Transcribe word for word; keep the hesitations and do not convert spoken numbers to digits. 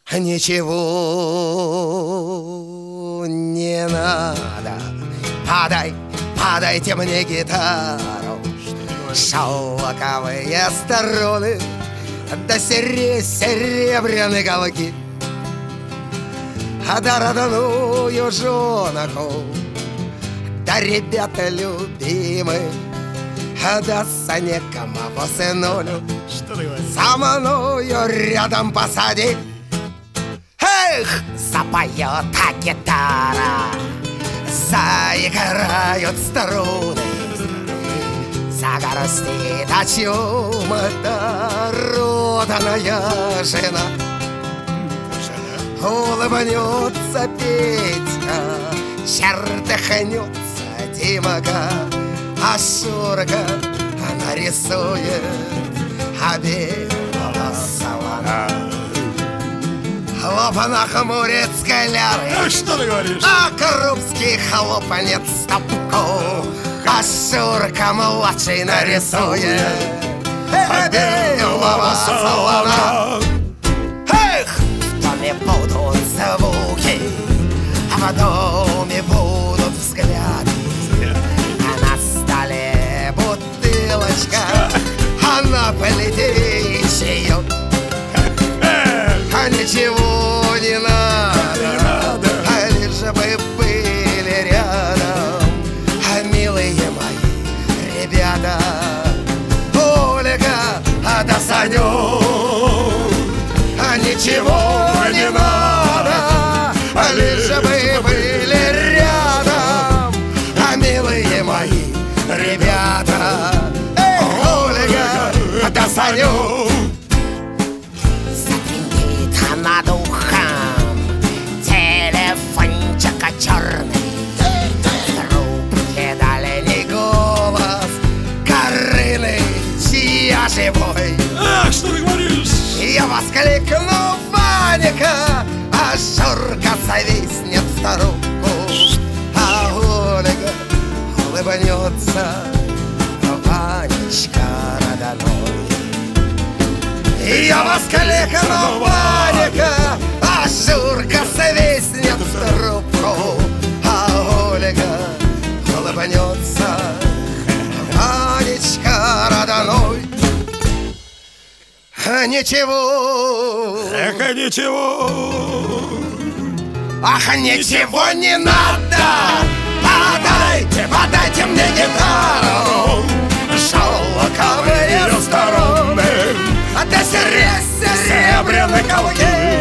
Ничего не надо. Подай, подайте мне гитару, шелковые струны, да сере серебряные голки, да родную женку, да ребята любимые, да Саня Камова сынулю со мною рядом посади. Эх, запоет та гитара, заиграют струны, загорстит о чем-то роданая жена. Улыбнется Петька, чертыхнется Димка, а Шурка нарисует белого слона. Хлопа нахмурит скаляры, А что ты говоришь? а Крупский хлопанет стопку, а Шурка младший нарисует белого слона. Эх, в доме будут звуки, а в доме будут взгляды, а на столе бутылочка, а на плите чаек. А ничего не надо, а лишь бы были рядом, а милые мои ребята, Ольга, а да Санек. А ничего не надо, а лишь бы были рядом, а милые мои ребята, эх, Ольга, а да Санек. Над ухом телефончика черный, трубке дальний голос Карины, чья живой. Ах, что ты говоришь? Я воскликну: Ваника, а Шурка зависнет в трубку, а Ольга улыбнется: Ванечка родной. Я воскликну: Ваника, а Шурка свистнет в трубку, а Ольга улыбнется: Ванечка родной. Ничего, Эх, ничего, ах, ничего не надо. Подайте, подайте мне гитару, шелковые струны, да серебряные голки.